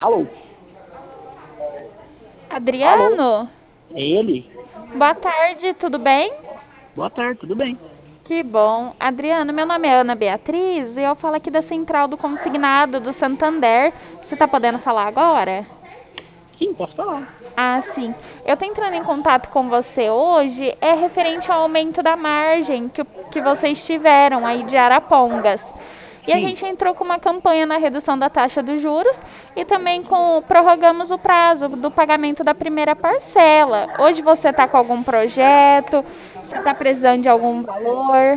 Alô? Alô? Adriano, É ele? boa tarde, tudo bem? Boa tarde, tudo bem? Que bom. Adriano, meu nome é Ana Beatriz e eu falo aqui da Central do Consignado do Santander. Você está podendo falar agora? Sim, posso falar. Ah, sim. Eu estou entrando em contato com você hoje, é referente ao aumento da margem que vocês tiveram aí de Arapongas. E a Sim. gente entrou com uma campanha na redução da taxa dos juros e também prorrogamos o prazo do pagamento da primeira parcela. Hoje você está com algum projeto? Você está precisando de algum valor?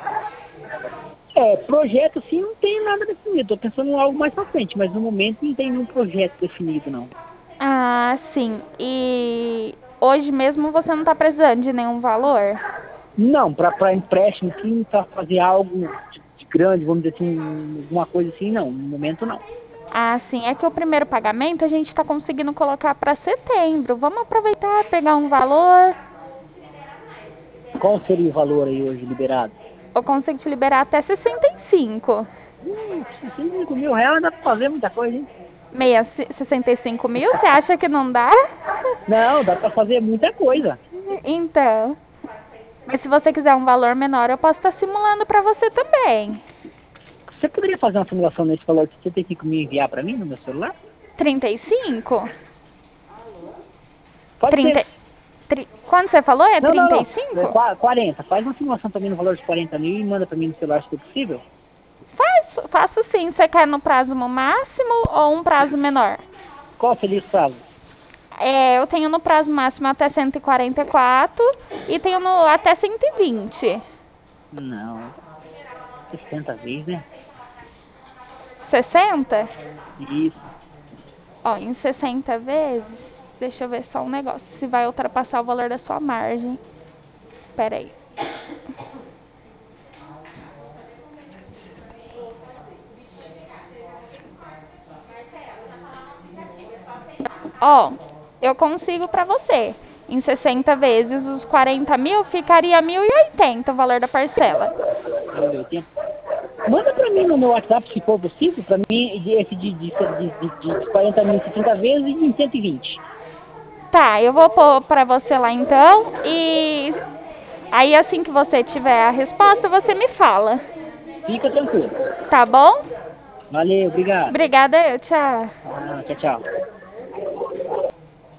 Projeto sim não tem nada definido. Tô pensando em algo mais pra frente, mas no momento não tem nenhum projeto definido, não. Ah, sim. E hoje mesmo você não está precisando de nenhum valor? Não, para empréstimo, sim, para fazer algo de grande, vamos dizer assim, alguma coisa assim, não. No momento, não. Ah, sim. É que o primeiro pagamento a gente está conseguindo colocar para setembro. Vamos aproveitar, pegar um valor. Qual seria o valor aí hoje liberado? Eu consigo te liberar até 65. 5 mil reais dá para fazer muita coisa, hein? 65 mil? Você acha que não dá? Não, dá para fazer muita coisa. Então. Mas se você quiser um valor menor, eu posso estar simulando para você também. Você poderia fazer uma simulação nesse valor que você tem que me enviar para mim no meu celular? 35? Pode ser. 30, quando você falou? É Não, não, não. 35? 40. Faz uma simulação também no valor de 40 mil e manda para mim no celular se for possível. Faço sim. Você quer no prazo máximo ou um prazo menor? Qual seria o prazo? Eu tenho no prazo máximo até 144 e tenho no até 120. Não, 60 vezes, né? 60? Isso. Ó, em 60 vezes, deixa eu ver só um negócio, se vai ultrapassar o valor da sua margem. Espera aí. Ó, eu consigo para você. Em 60 vezes os 40 mil, ficaria 1.080 o valor da parcela. 1.080. Manda para mim no meu WhatsApp, se for possível, para mim, esse de 40 mil 60 vezes e em 120. Tá, eu vou pôr para você lá então. E aí assim que você tiver a resposta, você me fala. Fica tranquilo. Tá bom? Valeu, obrigado. Obrigada, tchau. Ah, tchau, tchau.